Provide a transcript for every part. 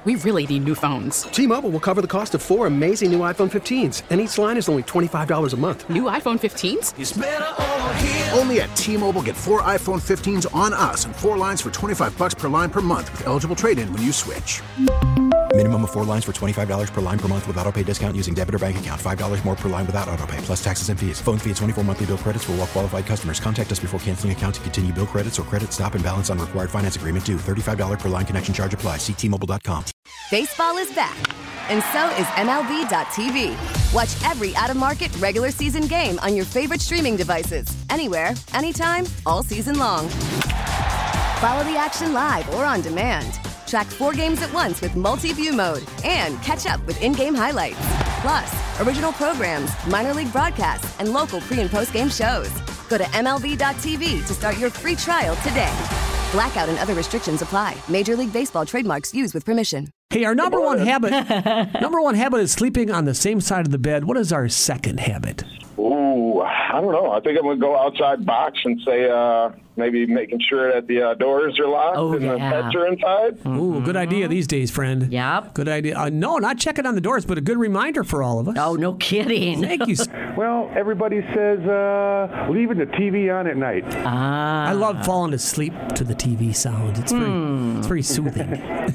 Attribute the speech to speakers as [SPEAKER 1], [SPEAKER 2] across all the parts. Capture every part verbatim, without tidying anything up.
[SPEAKER 1] We really need new phones.
[SPEAKER 2] T-Mobile will cover the cost of four amazing new iPhone fifteens, and each line is only twenty-five dollars a month.
[SPEAKER 1] New iPhone fifteens?
[SPEAKER 3] It's better over here.
[SPEAKER 4] Only at T-Mobile, get four iPhone fifteens on us and four lines for twenty-five dollars per line per month with eligible trade-in when you switch.
[SPEAKER 5] Minimum of four lines for twenty-five dollars per line per month with autopay discount using debit or bank account. five dollars more per line without autopay, plus taxes and fees. Phone fee at twenty-four monthly bill credits for well-qualified customers. Contact us before canceling account to continue bill credits or credit stop and balance on required finance agreement due. thirty-five dollars per line connection charge applies. See T Mobile dot com.
[SPEAKER 6] Baseball is back, and so is M L B dot T V. Watch every out-of-market regular season game on your favorite streaming devices. Anywhere, anytime, all season long. Follow the action live or on demand. Track four games at once with multi-view mode and catch up with in-game highlights. Plus, original programs, minor league broadcasts, and local pre- and post-game shows. Go to M L B dot T V to start your free trial today. Blackout and other restrictions apply. Major League Baseball trademarks used with permission.
[SPEAKER 7] Hey, our number one habit, number one habit is sleeping on the same side of the bed. What is our second habit?
[SPEAKER 8] Ooh, I don't know. I think I'm going to go outside box and say uh, maybe making sure that the uh, doors are locked
[SPEAKER 9] oh,
[SPEAKER 8] and
[SPEAKER 9] yeah.
[SPEAKER 8] the pets are inside.
[SPEAKER 7] Mm-hmm. Ooh, good idea these days, friend.
[SPEAKER 9] Yep.
[SPEAKER 7] Good idea. Uh, no, not checking on the doors, but a good reminder for all of us.
[SPEAKER 9] Oh, no kidding.
[SPEAKER 7] Thank you.
[SPEAKER 10] Well, everybody says uh, leaving the T V on at night.
[SPEAKER 9] Ah.
[SPEAKER 7] I love falling asleep to the T V sound. It's very,
[SPEAKER 9] hmm.
[SPEAKER 7] it's very soothing.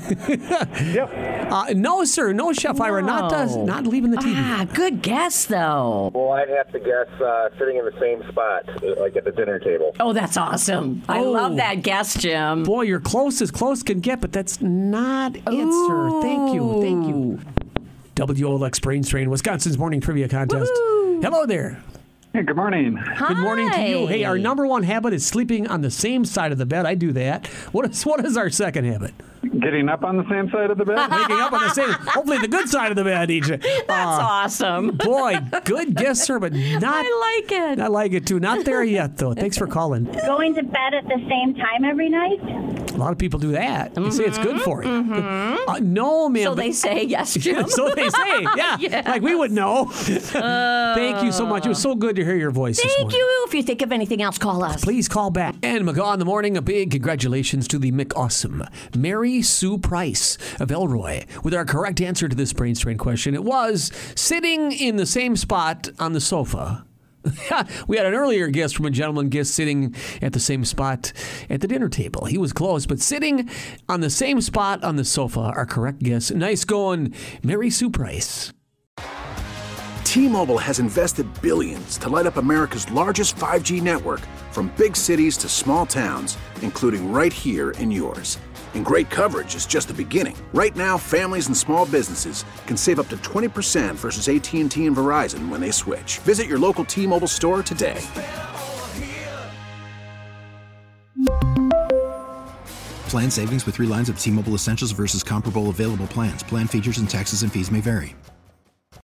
[SPEAKER 10] Yep.
[SPEAKER 7] Uh, no, sir. No, Chef Ira. Not, uh, not leaving the T V.
[SPEAKER 9] Ah, good guess, though.
[SPEAKER 8] Well, I'd have to guess uh, sitting in the same spot, like at the dinner table.
[SPEAKER 9] Oh, that's awesome. I
[SPEAKER 7] Oh.
[SPEAKER 9] love that guess, Jim.
[SPEAKER 7] Boy, you're close as close can get, but that's not it, sir. Thank you. Thank you. W O L X Brain Strain, Wisconsin's morning trivia contest.
[SPEAKER 9] Woo-hoo.
[SPEAKER 7] Hello there.
[SPEAKER 10] Hey, good morning.
[SPEAKER 7] Good morning to you. Hey, our number one habit is sleeping on the same side of the bed. I do that. What is what is our second habit?
[SPEAKER 10] Getting up on the same side of the bed?
[SPEAKER 7] Waking up on the same, hopefully the good side of the bed, E J.
[SPEAKER 9] That's uh, awesome.
[SPEAKER 7] Boy, good guess, sir, but not.
[SPEAKER 9] I like it.
[SPEAKER 7] I like it too. Not there yet, though. Thanks for calling.
[SPEAKER 11] Going to bed at the same time every night?
[SPEAKER 7] A lot of people do that. They
[SPEAKER 9] mm-hmm.
[SPEAKER 7] say it's good for you.
[SPEAKER 9] Mm-hmm.
[SPEAKER 7] Uh, no, man.
[SPEAKER 9] So
[SPEAKER 7] but,
[SPEAKER 9] they say, yes, Jim.
[SPEAKER 7] So they say, yeah.
[SPEAKER 9] Yes.
[SPEAKER 7] Like we would know. Uh, Thank you so much. It was so good to hear your voice this morning.
[SPEAKER 9] Thank you. If you think of anything else, call us.
[SPEAKER 7] Please call back. And McGaw in the morning, a big congratulations to the McAwesome Mary Sue Price of Elroy. With our correct answer to this brain strain question, it was sitting in the same spot on the sofa. We had an earlier guess from a gentleman guest sitting at the same spot at the dinner table. He was close, but sitting on the same spot on the sofa, our correct guess. Nice going, Mary Sue Price.
[SPEAKER 4] T-Mobile has invested billions to light up America's largest five G network, from big cities to small towns, including right here in yours. And great coverage is just the beginning. Right now, families and small businesses can save up to twenty percent versus A T and T and Verizon when they switch. Visit your local T-Mobile store today.
[SPEAKER 5] Plan savings with three lines of T-Mobile Essentials versus comparable available plans. Plan features and taxes and fees may vary.